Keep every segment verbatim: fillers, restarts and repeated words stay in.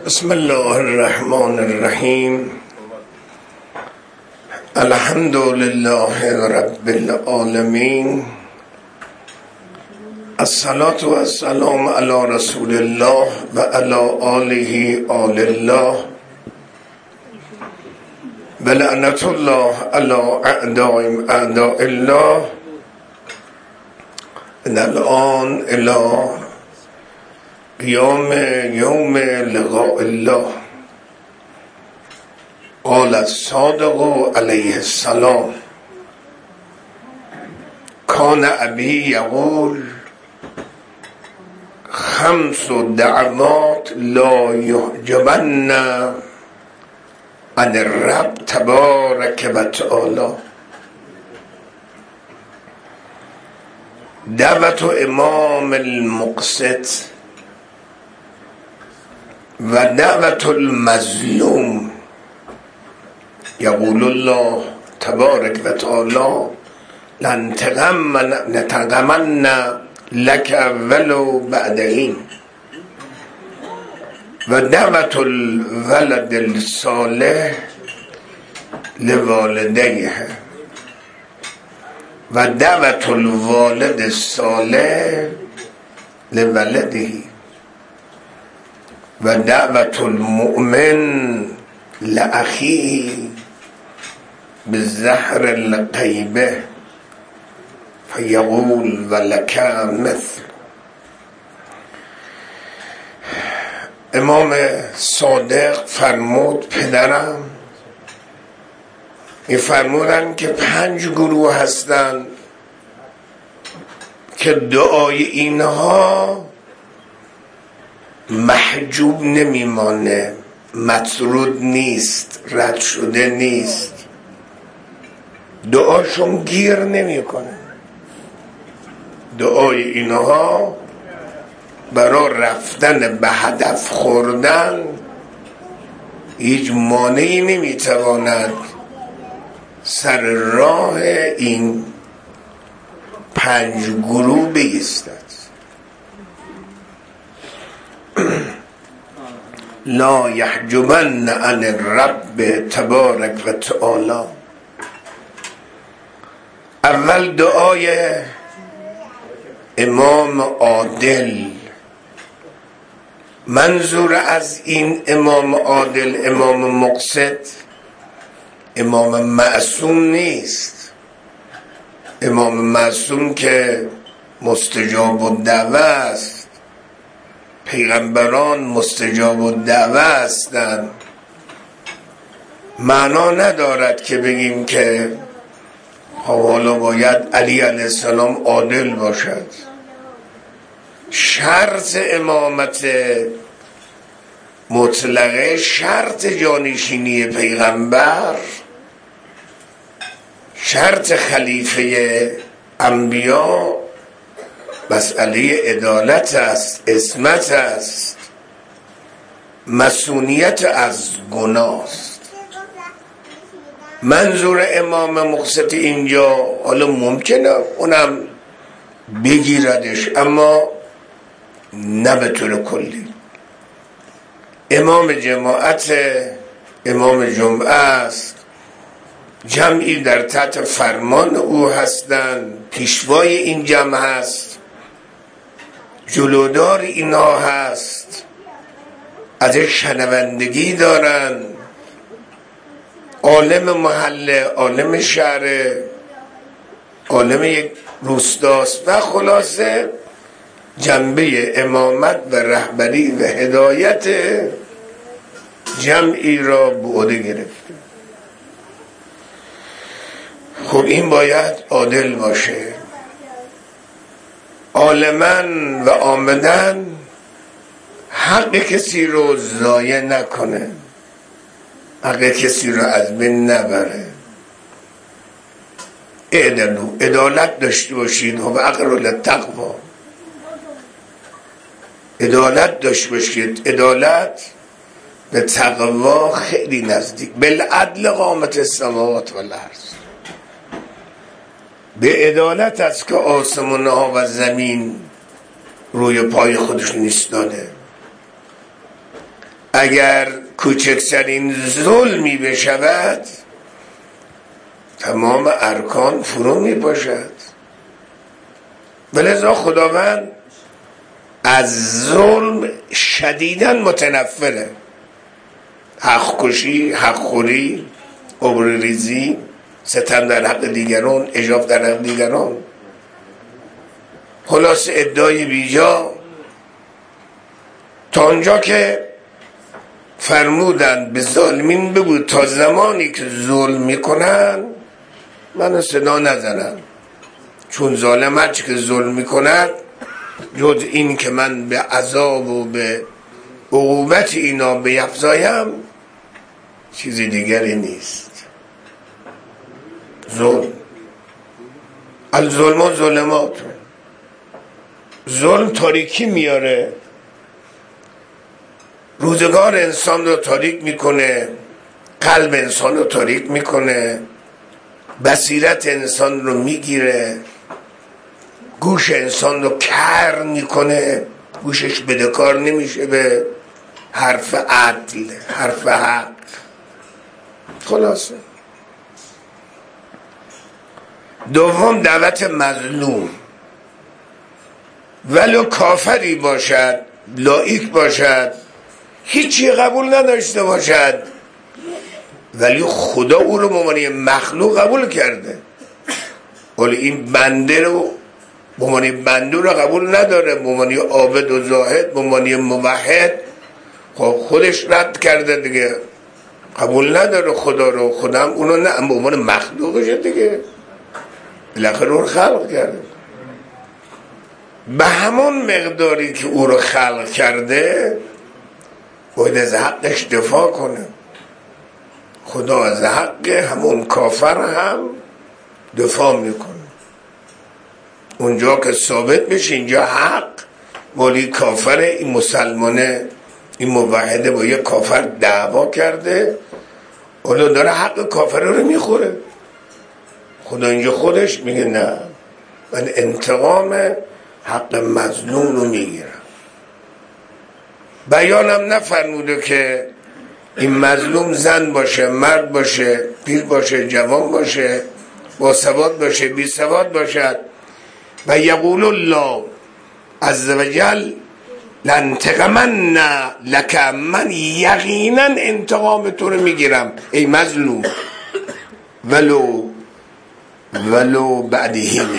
بسم الله الرحمن الرحیم. الحمد لله رب العالمین. الصلاة و السلام علی رسول الله و علی آله آل الله و لعنت الله علی اعدائهم اعداء الله. من الان الی قیام یوم لقاء الله. قال الصادق علیه السلام: کان ابی یقول خمس دعوات لا یحجبن عن الرب تبارک و تعالی. دعوت امام المقسط و دعوت المظلوم. یقول الله تبارک و تعالی: لنتقمن لک اولو بعدین. و دعوت الولد الصالح لوالدیه و دعوت الوالد الصالح لولده و دعوت المؤمن لأخیه بالزهر الطیبه فیقول ولک مثل. امام صادق فرمود، پدرم می فرمودن که پنج گروه هستند که دعای اینها محجوب نمیمانه، مطرود نیست، رد شده نیست، دعاشون گیر نمیکنه. دعای اینها برای رفتن به هدف خوردن هیچ مانعی نمیتواند سر راه این پنج گروه بایستد. لا یحجبن عن الرب تبارک و تعالی. اول دعای امام عادل. منظور از این امام عادل امام مقسط امام معصوم نیست. امام معصوم که مستجاب الدعوه است، پیغمبران مستجاب الدعوه هستند. معنا ندارد که بگیم که حالا باید علی علیه السلام عادل باشد. شرط امامت مطلقه، شرط جانشینی پیغمبر، شرط خلیفه انبیا مسئله عدالت است، عصمت است، مسئولیت از گناه است. منظور امام مقسط اینجا حالا ممکنه اونم بگیردش، اما نه به طور کلی. امام جماعت، امام جمعه است، جمعی در تحت فرمان او هستند، پیشوای این جمع هست، جلودار اینا هست، ازش شنوندگی دارن، عالم محله، عالم شهر، عالم یک روستاست و خلاصه جنبه امامت و رهبری و هدایت جمعی را به عهده گرفته. خب این باید عادل باشه، عالماً و عامداً حق کسی رو ضایع نکنه، حق کسی رو از بین نبره. اعدلوا، عدالت داشته باشید، و اقربوا للتقوی. عدالت داشته باشید، عدالت به تقوا خیلی نزدیک. بالعدل قامت السماوات والارض. به عدالت است که آسمان ها و زمین روی پای خودش ایستاده. اگر کوچکترین ظلمی بشود تمام ارکان فرو می باشد. ولذا خداوند از ظلم شدیداً متنفره. حق کشی، حق خوری، عبرریزی، ستم در حق دیگران، اجاب در حق دیگران، خلاص ادعای بیجا، تا آنجا که فرمودند به ظالمین بگو تا زمانی که ظلم میکنن منو صدا نزنن، چون ظالم هرچی که ظلم میکند جز این که من به عذاب و به عقوبت اینا بیفزایم چیزی دیگری نیست. ظلم الظلم و ظلمات، ظلم تاریکی میاره، روزگار انسان رو تاریک میکنه، قلب انسان رو تاریک میکنه، بصیرت انسان رو میگیره، گوش انسان رو کر میکنه، گوشش بدهکار نمیشه به حرف عدل، حرف حق. خلاصه دوم دعوت مظلوم، ولو کافری باشد، لایک باشد، هیچی قبول نداشته باشد، ولی خدا او رو به عنوان مخلوق قبول کرده، ولی این بنده رو به عنوان بنده رو قبول نداره، به عنوان عابد و زاهد، به عنوان موحد. خب خودش رد کرده دیگه، قبول نداره خدا رو، خدا هم اونو نه به عنوان مخلوقشه دیگه، بالاخره رو خلق کرده. به همون مقداری که او رو خلق کرده باید از حقش دفاع کنه. خدا از حق همون کافر هم دفاع میکنه. اونجا که ثابت بشه اینجا حق ولی کافر، این مسلمانه، این موحده با یه کافر دعوا کرده، حالا داره حق کافر رو میخوره. خدا اینجا خودش میگه نه، من انتقام حق مظلوم رو میگیرم. بیانم نفرموده که این مظلوم زن باشه، مرد باشه، پیر باشه، جوان باشه، با سواد باشه، بی سواد باشد. و یقول الله عز وجل لانتقمن لک، من یقینا انتقام تو رو میگیرم ای مظلوم، ولو ولو بعد هین.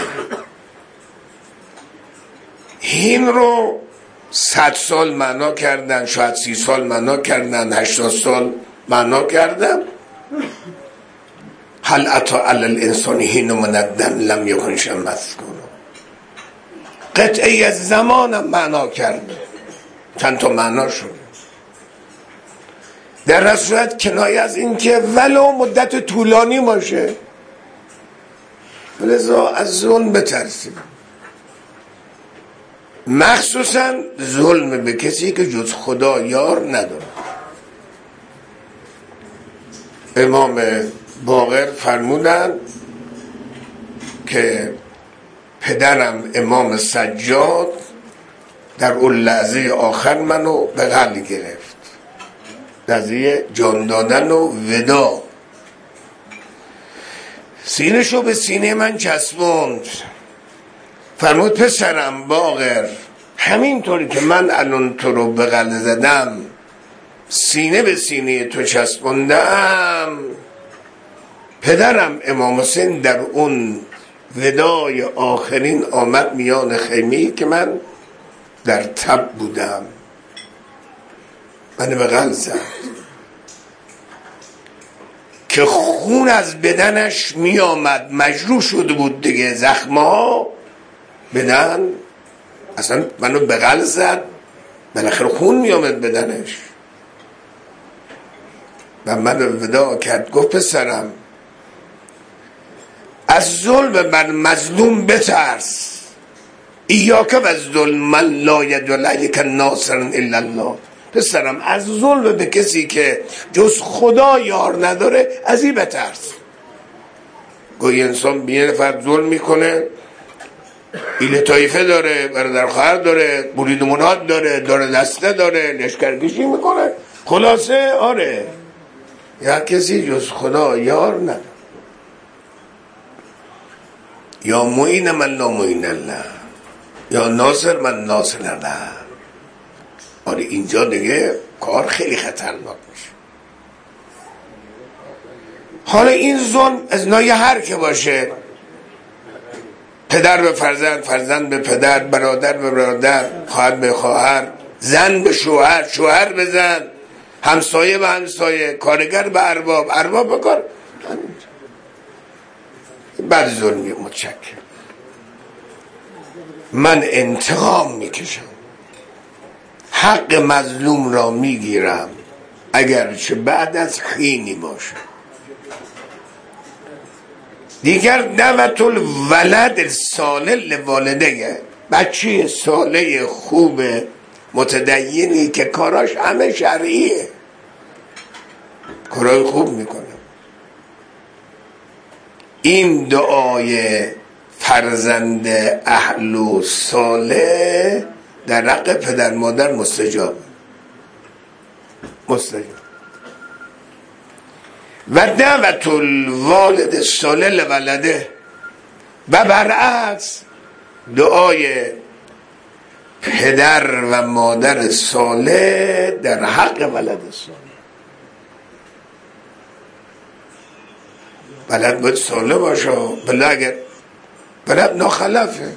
هین رو صد سال معنا کردن، شاید سی سال معنا کردن، هشتاد سال معنا کردن. هل اتی علی الانسان حین من الدهر لم یکن شیئا مذکورا. قطعه از زمانم معنا کرده، چند تا معنا شده، در صورت کنایه از این که ولو مدت طولانی باشه. لذا از ظلم بترسیم، مخصوصا ظلم به کسی که جز خدا یار نداره. امام باقر فرمودن که پدرم امام سجاد در اون لحظه آخر منو به غل گرفت، لحظه جان دادن و ودا، سینه‌شو به سینه من چسبوند، فرمود پسرم باقر همینطوری که من الان تو رو به غل زدم، سینه به سینه تو چسبوندم، پدرم امام حسین در اون ودای آخرین آمد میان خیمه‌ای که من در تب بودم، من به غل زد که خون از بدنش می آمد، مجروح شده بود دیگه، زخم‌ها بدن، اصلا منو به غل زد، بالاخره خون می آمد بدنش و منو ودا کرد. گفت پسرم از ظلم بر مظلوم بترس، ایاک و ظلم من لا یدعو الیک ناصرا الا الله. پسرم از ظلم به کسی که جز خدا یار نداره از این بترس. گوی انسان به یه نفر ظلم میکنه، ایل طایفه داره، برادر خواهر داره، برید مناد داره، داره دسته داره، لشکرکشی میکنه. خلاصه آره یا کسی جز خدا یار نداره. یا معین من لا معین الله، یا ناصر من ناصر الله. آره اینجا دیگه کار خیلی خطرناک میشه. حالا این ظلم از نوع هر که باشه، پدر به فرزند، فرزند به پدر، برادر به برادر، خواهر به خواهر، زن به شوهر، شوهر به زن، همسایه به همسایه، کارگر به ارباب، ارباب به کار. بعد ظلمی متشکر من انتقام میکشم، حق مظلوم را میگیرم اگرچه بعد از حینی باشه. دیگر دعوت الولد صالح لوالده، بچه صالح خوب متدینی که کاراش همه شرعیه، کارای خوب میکنه، این دعای فرزند اهل و صالح در حق پدر مادر مستجاب مستجاب. و دعوت الوالد صالح لولده، و برعکس دعای پدر و مادر صالح در حق ولد صالح. ولد باید صالح باشه، بله اگر ولد ناخلفه.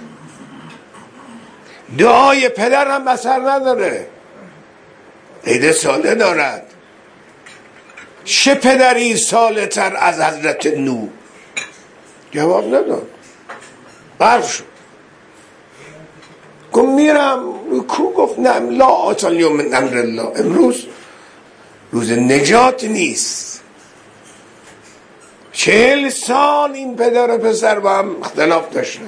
دعای پدر هم اثر نداره، عید صالح دارد. چه پدری صالح تر از حضرت نوح؟ جواب نداد، غرق شد. گفت میرم کو؟ گفت نه لا آتال یوم من امر الله، امروز روز نجات نیست. چهل سال این پدر و پسر با هم اختلاف داشتن،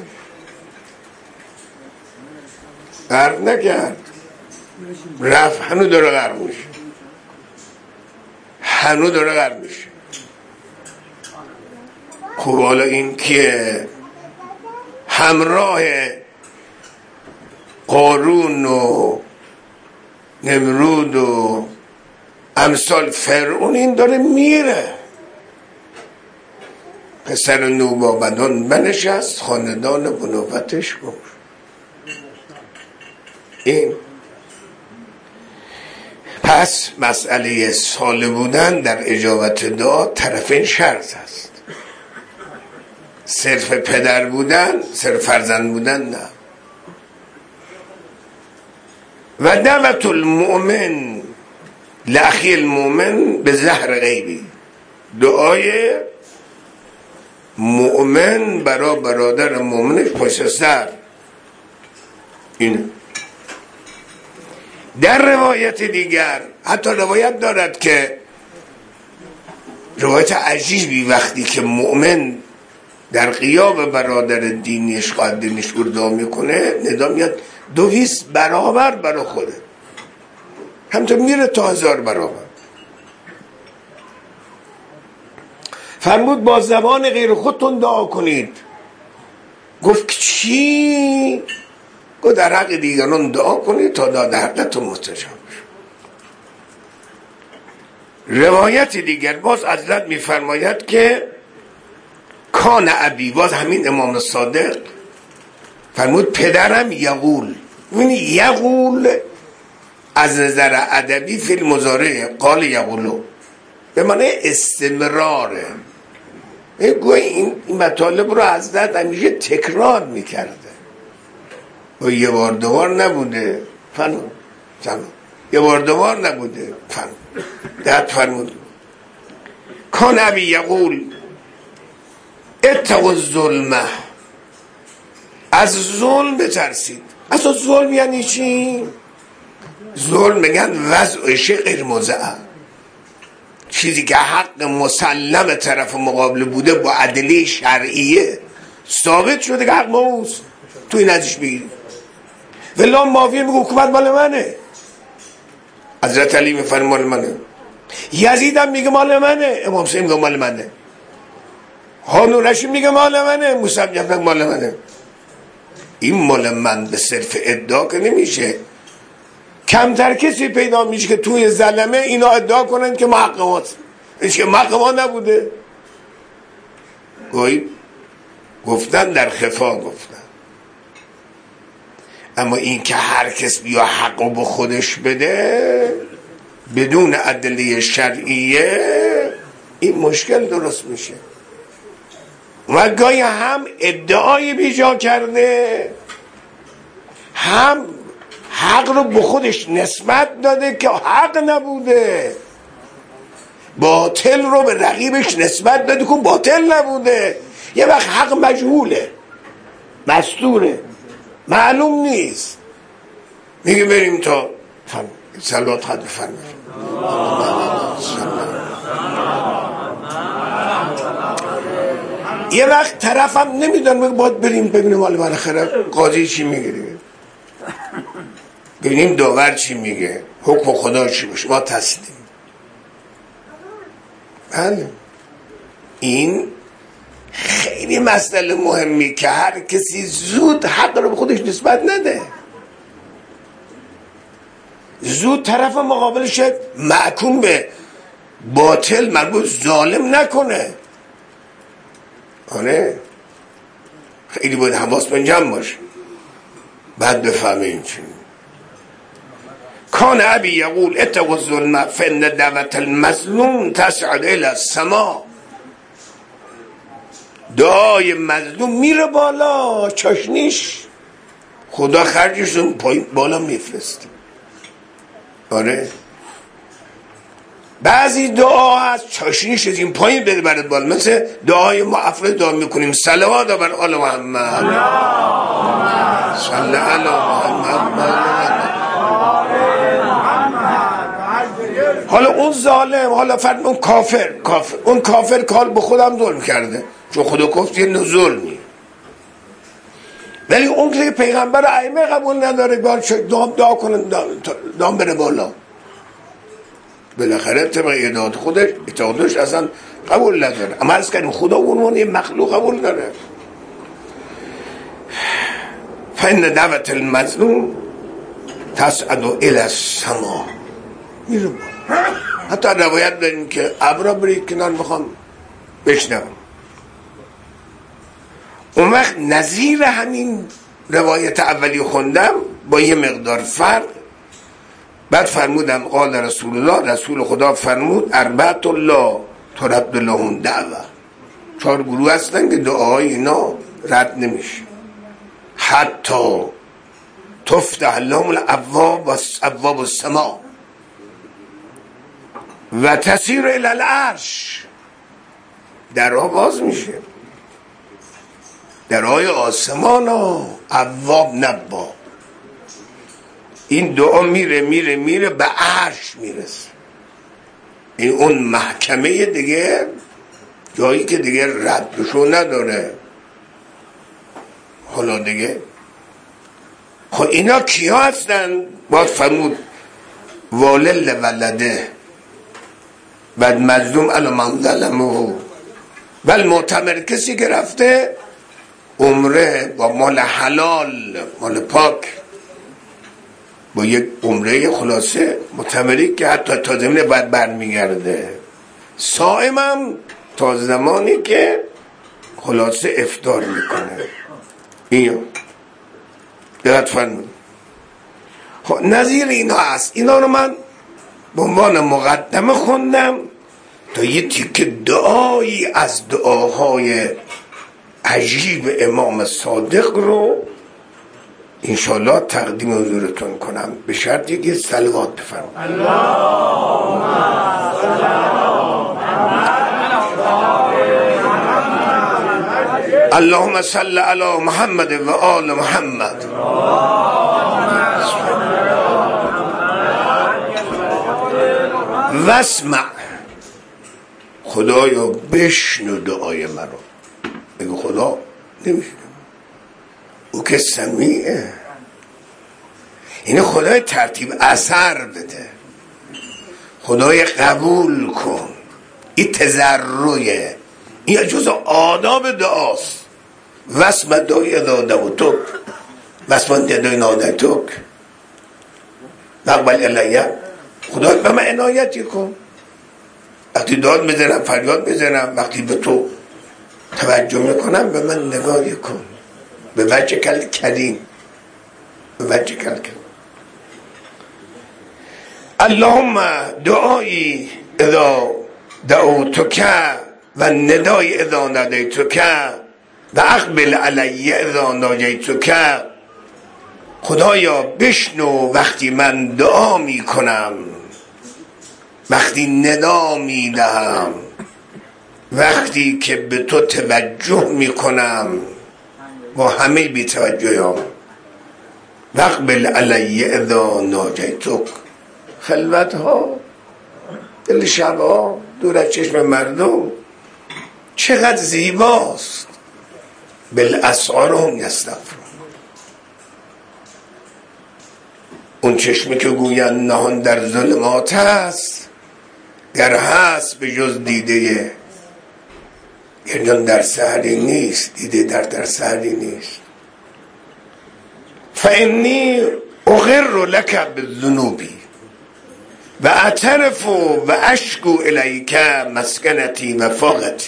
غرق نکرد، رفت، هنو داره غرق میشه، هنو داره غرق میشه. خب حالا این که همراه قارون و نمرود و امثال فرعون این داره میره. پسر نوبابدان بنشست، خاندان بنوبتش گفت. این پس مسئله صالح بودن در اجابت دعا طرفین شرط است. صرف پدر بودن، صرف فرزند بودن نه. و دعوت المؤمن لاخی المؤمن به زهر غیبی، دعای مؤمن برای برادر مؤمنش پشت سر. اینه. در روایت دیگر حتی روایت دارد که روایت عجیبی، وقتی که مؤمن در غیاب برادر دینیش خواهد دینیش دعا میکنه، ندا میاد دویست برابر برای خوده، همطور میره تا هزار برابر. فرمود با زبان غیر خودتون دعا کنید. گفت چی؟ گفت در حق دیگران دعا کنید تا در حقتون مستجاب شد. روایت دیگر باز حضرت میفرماید که کان ابی، باز همین امام صادق فرمود پدرم یقول. ببینید یقول از نظر ادبی فی المضارع قال یقولو به معنی استمراره. گویا این مطالب رو حضرت همیشه تکرار میکرده و یه بار دوبار نبوده. فرمود فرمود یه بار دوبار نبوده. فرمود دهت فرمود کان ابی یقول اتقوا الظلم، از ظلم بترسید. اصلا ظلم یعنی چی؟ ظلم میگن وضع شیء غیر موضع، چیزی که حق مسلم طرف مقابل بوده با ادله شرعیه ثابت شده که حق موست، تو این ازش بگیری. ولی مافیا میگه حکومت مال منه، حضرت علی میفرمه مال منه، یزید هم میگه مال منه، امام حسین میگه مال منه، هارون رشید میگه مال منه، موسی میگه مال منه. این مال من به صرف ادعا که نمیشه. کمتر کسی پیدا میشه که توی زلمه اینا ادعا کنن که محققات هیچ که محققا نبوده. گویی گفتن در خفا گفتن. اما این که هر کس بیا حقو به خودش بده بدون ادله شرعیه، این مشکل درست میشه. و گاهی هم ادعای بیجا کرده، هم حق رو به خودش نسبت داده که حق نبوده، باطل رو به رقیبش نسبت داده که باطل نبوده. یه وقت حق مجهوله، مستوره، معلوم نیست. میگه بریم تا صلوات خط بفرمایید. یه وقت طرفم نمیدونم میگه باید بریم ببینیم حالا بالاخره قاضی چی میگه، ببینیم داور چی میگه، حکم خدا چی باشه، ما تسلیم. بله این خیلی مسئله مهمی که هر کسی زود حق رو به خودش نسبت نده، زود طرف مقابلش محکوم به باطل مربوط ظالم نکنه. آره خیلی باید حواس من جمع باشه بعد بفهمیم چی. کان ابی یقول اتقوا الظلم فان دعوت المظلوم تصعد الى السماء. دعای مظلوم میره بالا، چاشنیش خدا خرجش رو پایین بالا میفرسته. آره بعضی دعا هست چاشنیش از این پایین بده برد بالا، مثل دعای ما افراد دعا میکنیم صلوات بر آل محمد صلی علی محمد. حالا اون ظالم، حالا فرد اون کافر کافر اون کافر کار به خودم ظلم کرده چون خدا گفت یه ظلمی، ولی اون که پیغمبر ائمه قبول نداره دعا دعا کنن دام بره بالا، بالاخره طبق ادعات خودش اتحادش اصلا قبول نداره. اما از کنیم خدا اون یه مخلوق قبول داره. فإن دعوت المظلوم تصعد الى السماء. میره بالا. حتی روایت داریم که ابرا برید کنار میخوام بشنوم. اون وقت نظیر همین روایت اولی خوندم با یه مقدار فرق. بعد فرمودم قال رسول الله، رسول خدا فرمود اربعة الله ترد لهم دعوه. چهار گروه هستن که دعاهای اینا رد نمیشه حتی تفتح لهم الابواب و ابواب السماء و تسیر الی العرش. درها باز میشه، درهای آسمان ها، ابواب نبا. این دعا میره میره میره به عرش میرسه. این اون محکمه دیگه، جایی که دیگه ردشو نداره. حالا دیگه خب اینا کیا هستن؟ باید فرمود والل ولده، بعد مظلوم علی من ظلمه، بل معتمر کسی که رفته عمره با مال حلال، مال پاک، با یک عمره خلاصه معتمری که حتی تا زمینه باید برمیگرده. صائمم تا زمانی که خلاصه افطار میکنه. اینو دقت فرمود. خب نظیر اینا هست. اینا رو من به عنوان مقدمه خوندم تا یه تیکه دعایی از دعاهای عجیب امام صادق رو انشالله تقدیم حضورتون کنم، به شرطی که صلوات بفرمایید. اللهم صل علی محمد و آل محمد. واسمع، خدایا بشنو دعای من رو. بگو خدا نمیشنو، او که سمیعه. اینه خدای ترتیب اثر بده، خدای قبول کن. این تضرعه، این جزء آداب دعاست. واسمع دعای داده و تو بس من ندای نادتوک نقبل الیه، خدا به من عنایتی کن. وقتی داد بزنم فریاد بزنم، وقتی به تو توجه میکنم به من نگاهی کن، به وجه کل کریم، به وجه کل کریم. اللهم دعایی اذا دعوتک و ندای اذا ندیتک و اقبل علی اذا ناجیتک. خدایا بشنو وقتی من دعا میکنم، وقتی ندا میدهم، وقتی که به تو توجه میکنم با همه بی توجه هم. وقبل علی اذا ناجیتک. خلوت ها، دل شب ها، دور از چشم مردم چقدر زیباست. بالاسحار هم یستغفرون. اون چشمی که گویند نهان در ظلمات است، گر هست به جز دیده گریان در سحری نیست، دیده در در سحری نیست. فانی اغر لک بالذنوبی و اعترف و اشکو الیک مسکنتی و فاقتی.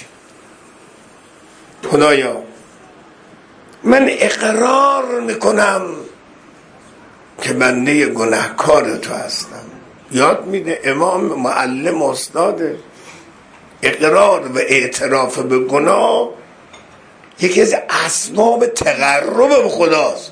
خدایا من اقرار میکنم که بنده گناهکار تو هستم. یاد میده امام معلم استاده. اقرار و اعتراف به گناه یکی از اسباب تقرب به خداست.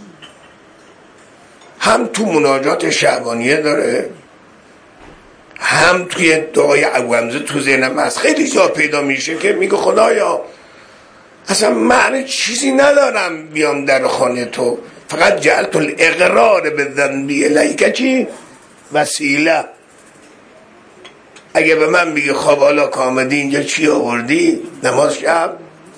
هم تو مناجات شعبانیه داره، هم توی دعای عوامزه تو ذهنم هست. خیلی جا پیدا میشه که میگه خدایا اصلا معنی چیزی ندارم بیام در خانه تو، فقط جعلت الاقرار به ذنبی الیک چی؟ وسیله. اگه به من بگی خواب حالا که آمدی اینجا چی آوردی؟ نماز شب،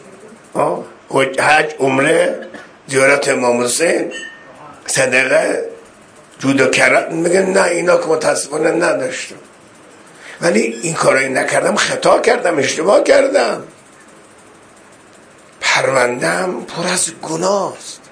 حج، عمره، زیارت امام حسین، صدقه، جود و کرم. میگه نه اینا که متاسفانه نداشتم، ولی این کارایی نکردم، خطا کردم، اشتباه کردم، پروندم پر از گناهست.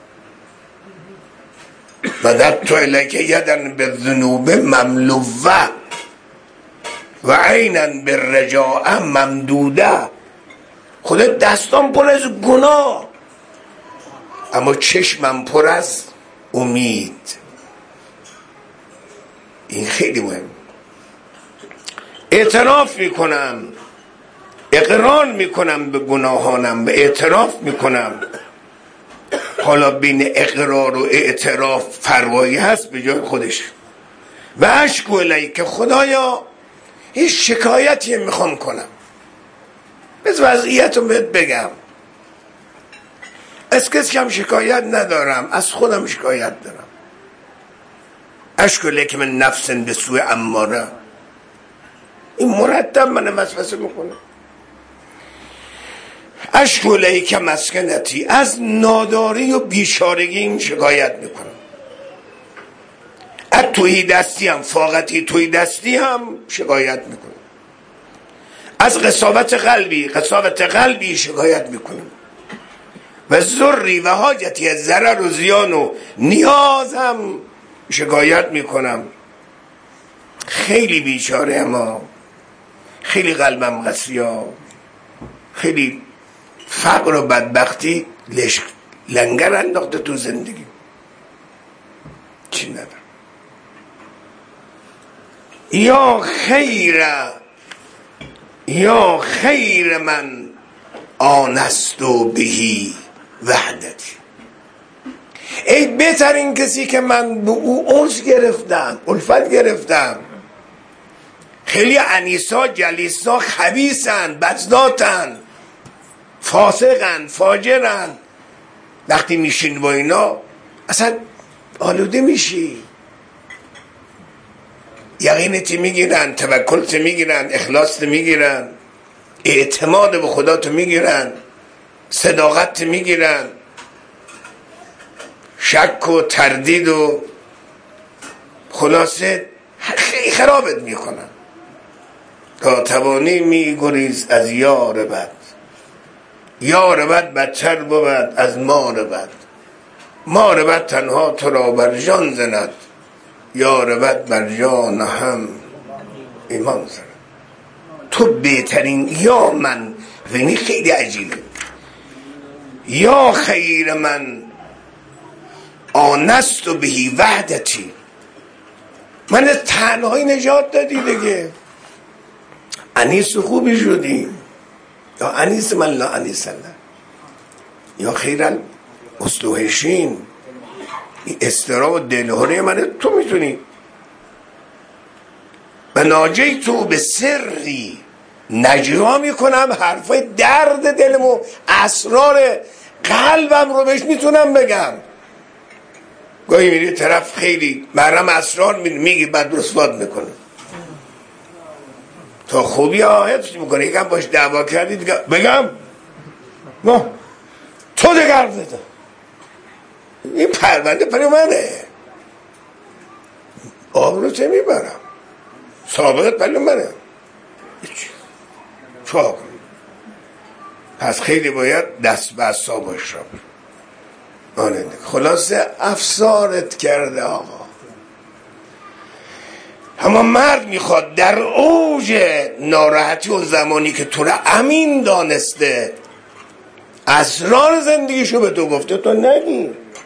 مددت الیک یدن بالذنوب مملوه و عینا بالرجاء ممدوده. خدا دستان پر از گناه اما چشمم پر از امید. این خیلی مهم. اعتراف میکنم، اقرار میکنم به گناهانم و اعتراف میکنم. حالا بین اقرار و اعتراف فروایی هست به جای خودش. و اشکو الیک، خدایا هیچ شکایتی میخوام کنم، بس وضعیت رو بهت بگم. از کسی هم شکایت ندارم، از خودم شکایت دارم. اشکو الیک من نفس به سوء اماره. این مرتب من وسوسه میکنه. اشکو الیک مسکنتی، از ناداری و بیچارگیم شکایت میکنم. از توی دستی هم، فاقتی توی دستی هم شکایت میکنم. از قساوت قلبی، قساوت قلبی شکایت میکنم. و ضری و حاجتی، از ضرر و زیان و نیاز هم شکایت میکنم. خیلی بیچاره، اما خیلی قلبم قسیا، خیلی فقر و بدبختی لشک لنگر انداخته تو زندگی. چی ندارم. یا خیر یا خیر من آنست و بهی وحدتی. ای بهترین کسی که من به او انس گرفتم، الفت گرفتم. خیلی انیسا جلیسا خبیثن، بدذاتن، فاسقن، فاجرن. وقتی میشین با اینا اصلا آلوده میشی. یقینت میگیرن، توکلت میگیرن، اخلاصت میگیرن، اعتماد به خدا تو میگیرن، صداقت میگیرن، شک و تردید و خلاصه خیلی خرابت میکنن. تا توانی میگریز از یار بد، یار بد بدتر بود از مار بد. ما ربط تنها تو را بر جان زند، یا ربط بر جان هم ایمان زند. تو بهترین، یا من، یعنی خیلی عجیبه، یا خیر من آنست و بهی وحدتی، من تنهایی نجات دادی دیگه، انیس خوبی شدی، یا انیس من لا انیس الله، یا خیرن اصلوهشین، این استرا و دلهوره منه تو میتونی. و ناجی تو به سری، نجوا میکنم حرفای درد دلم و اسرار قلبم رو بهش میتونم بگم. گاهی میری طرف خیلی محرم اسرار میگی بعد رسوات میکنه، تا خوبی ها حفظ میکنه، یکم باش دعوا کردی دیگه بگم نه تو دگر بده، این پرونده پر منه، آب رو چه میبرم، سابقت پل منه، چا کنی؟ پس خیلی باید دست به اصاب باش را. خلاصه افسارت کرده آقا. اما مرد میخواد در اوج ناراحتی و زمانی که تو را امین دانسته اسرار زندگیشو به تو گفته تو نگی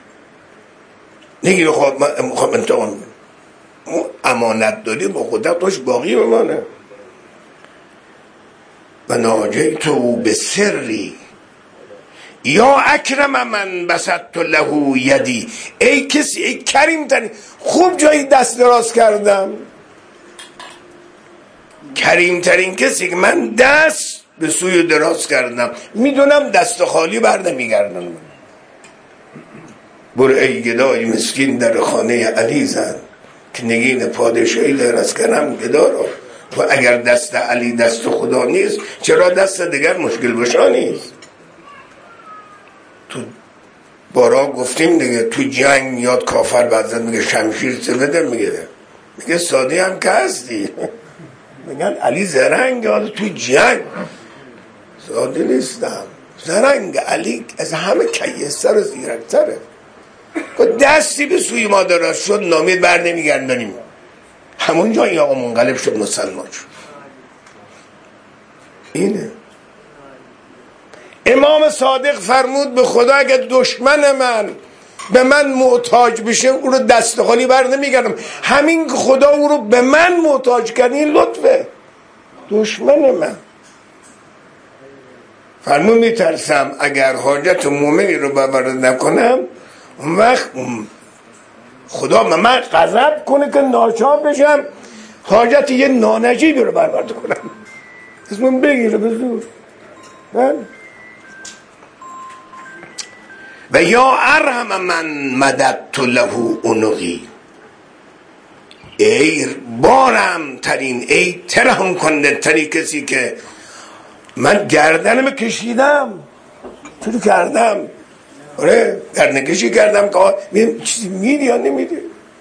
نگی خب من میخوام انتقام امانت داری با خودت توش باقی بمانه. و ناجی تو به سری، یا اکرم من بسطت له یدی، ای کسی، ای کریم ترین، خوب جایی دست دراز کردم، کریم ترین کسی که من دست به سوی دراز کردم، میدونم دست خالی بر نمیگردم. برو ای گدای مسکین در خانه علی زن، که نگین پادشاهی لرز کنم گدا را. و اگر دست علی دست خدا نیست، چرا دست دیگر مشکل بشا نیست؟ تو بارا گفتیم دیگه، تو جنگ میاد کافر بعضا میگه شمشیر چه بده، میگه میگه ساده هم که هستی. میگن علی زرنگ، حالا تو جنگ ساده نیستم، زرنگ علی از همه کیستر و زیرکتره. دستی به سوی ما دراز شد نامید بر نمیگردنیم، همون جا این آقا منقلب شد مسلمان شد. اینه امام صادق فرمود به خدا اگر دشمن من به من محتاج بشه او رو دست خالی بر نمیگردم، همین که خدا او رو به من محتاج کرد این لطفه. دشمن من فرمود میترسم اگر حاجت مومنی رو برآورده نکنم اون وقت خدا به من غضب کنه که ناچار بشم حاجت یه نانجیبی رو برآورده کنم، اسمم بگیره به زور. و یا ارحم من مددت له عنقی، ای بارم ترین، ای ترحم کننده ترین کسی که من گردنم کشیدم، تو کردم، آره گردن کشی کردم که چیزی میدی یا نمیدی،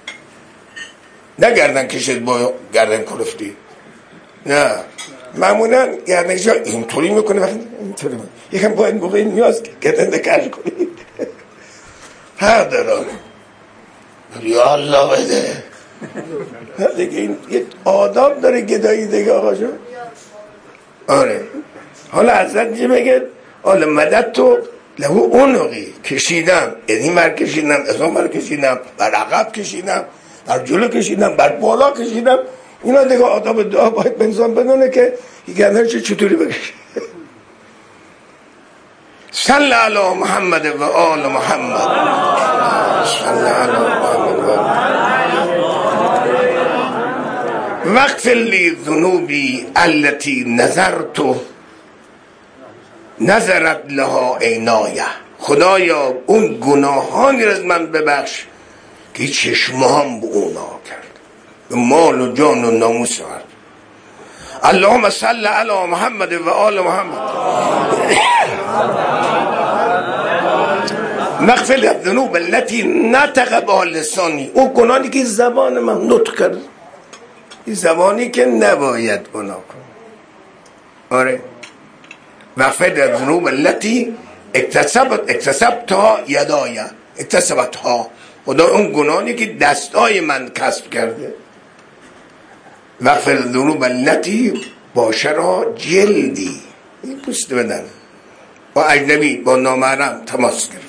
نه گردن کشید با گردن کلفتی، نه معمولا گردن کشی اینطوری میکنه وقتی اینطوری میکنه، یکم باید موقع نیاز گردن کش کنید هر درانه یا الله بده دیگه. این یه آداب داره گدایی دیگه آقا شو. آره حالا حضرت میشه بگه حالا مدد تو لهو عنقی، کشیدم، این بر کشیدم، از اون بر کشیدم، بر عقب کشیدم، بر جلو کشیدم، بر بالا کشیدم. اینا دیگه آداب دعا باید به انسان بدونه که این گردنش چطوری بکشه. صلی علی محمد و آل محمد، صلی علی محمد و واغفر لی ذنوبی التی نظرت نظرت لها عینای، خدایا اون گناهانی رو از من ببخش که چشمام به اونا کرد، به مال و جان و ناموس کرد. اللهم صل علی محمد و آل محمد. مغفر الذنوب التي نطق بها لسانی، اون گناهی که زبان من نطق کرد، این زبانی که نباید گناه کن. آره مغفر الذنوب التي اکتسبت اکتسبتها یدایا، اکتسبت ها، خدا اون گناهی که دستای من کسب کرده. وغفر ذنوب التی باشه را جلدی، این پوست بدن با اجنبی با نامحرم تماس گرفت.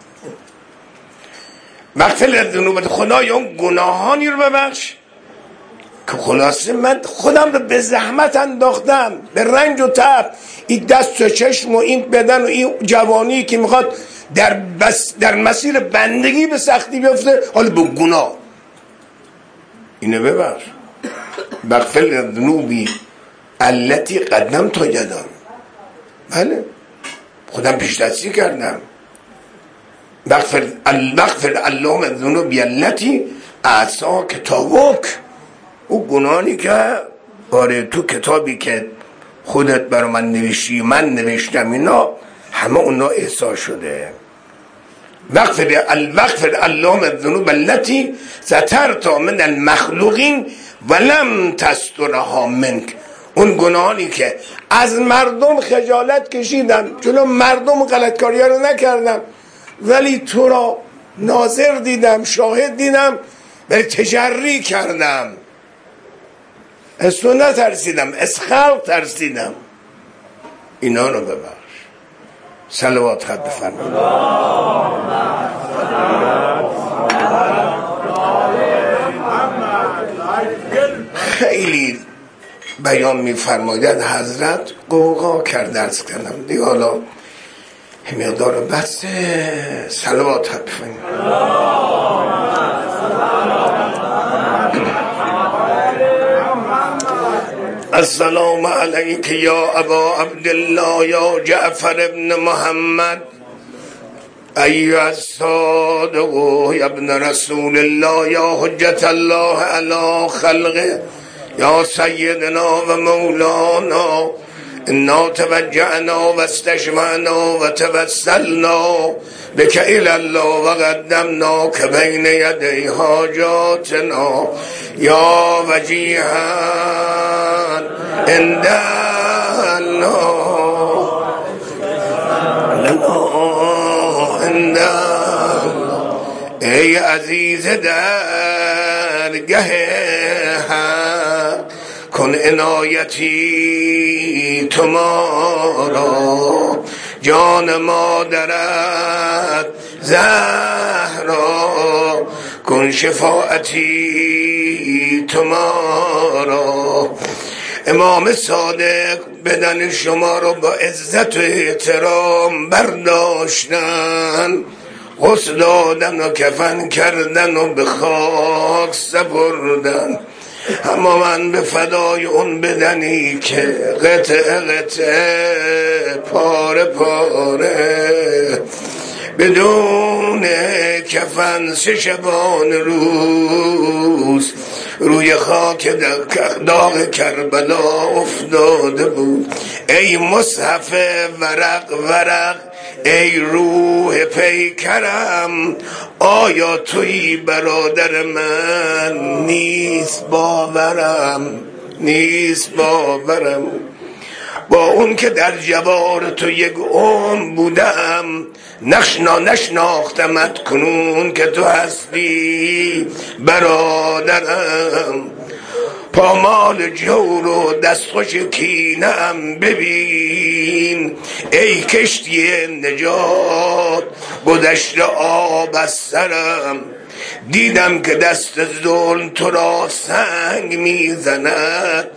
وغفر ذنوب، خدای اون گناهانی رو ببخش که خلاصه من خودم رو به زحمت انداختم، به رنج و تعب، این دست و چشم و این بدن و این جوانی که میخواد در, بس در مسیر بندگی به سختی بیفته، حالا به گناه اینو ببخش. وغفر ذنوبی التی قدم تا یدم، بله خودم پیش دستی کردم. وغفر وغفر اللهم ذنوبی التی اعصا کتابک، او گناهی که آره تو کتابی که خودت برای من نوشتی من نوشتم اینا همه اونا احسا شده. وغفر وغفر اللهم ذنوب التی سترت من المخلوقین ولم تسترها منک، اون گناهانی که از مردم خجالت کشیدم، جلو مردم غلطکاری رو نکردم، ولی تو را ناظر دیدم، شاهد دیدم، ولی تجری کردم، از تو نترسیدم، از خلق ترسیدم. اینا رو ببخش. صلوات خط بفرمایید. خیلی بیان می‌فرماید حضرت قوقا کرده عرض کردم دیگه، حالا مقدار بس. صلوات خط بفرمایید. السلام علیک یا ابا عبدالله یا جعفر ابن محمد ایها الصادق یا ابن رسول الله یا حجت الله علی خلقه یا سیدنا و مولانا انا توجعنا و استشفعنا و توسلنا بك الى الله و قدمنا که بین یدی حاجاتنا یا وجیها عند الله عند ای عزیز درگه حق کن عنایتی تو ما را، جان مادرت زهرا کن شفاعتی تو ما را. امام صادق بدن شما رو با عزت و احترام برداشتن، غسل دادن و کفن کردن و به خاک سپردن. اما من به فدای اون بدنی که قطعه قطعه پاره پاره بدون کفن سه شبان روز روی خاک داغ کربلا افتاده بود. ای مصحف ورق ورق، ای روح پیکرم، آیا تویی برادر من؟ نیست باورم، نیست باورم. با اون که در جوار تو یک عمر بودم، نشنا نشناختمت کنون که تو هستی برادرم. پامال جور و دستخوش کینم ببین، ای کشتی نجات گذشته آب از سرم. دیدم که دست ظلم تو را سنگ میزند،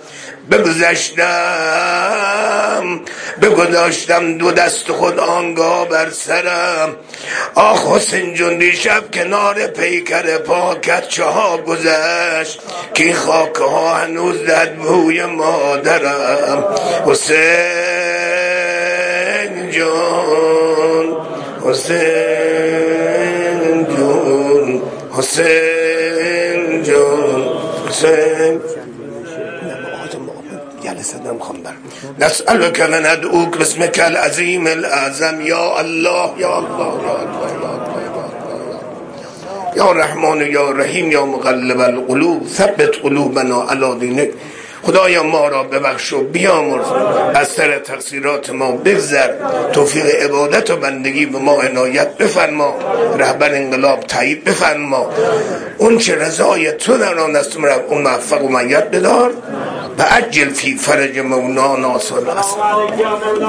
بگذشتم بگذاشتم دو دست خود آنگاه بر سرم. آخ حسین جون دیشب کنار پیکر پاکت چه ها گذشت که این خاکه ها هنوز داد بوی مادرم. حسین جون حسین جون حسین جون حسین جلسه نمیخوام برم. نسألك و ندعوك باسمك العظیم الاعظم یا الله یا الله یا الله یا رحمان یا رحیم یا مقلب القلوب ثبت قلوبنا علی دینک خدایا ما را ببخش و بیامرز، از سر تقصیرات ما بگذر، توفیق عبادت و بندگی به ما عنایت بفرما، رهبر انقلاب تایید بفرما، اون چه رضای تو در آن است اون موفق و مؤید بدار و عجل فی فرج مولانا صلی الله علیه و سلم.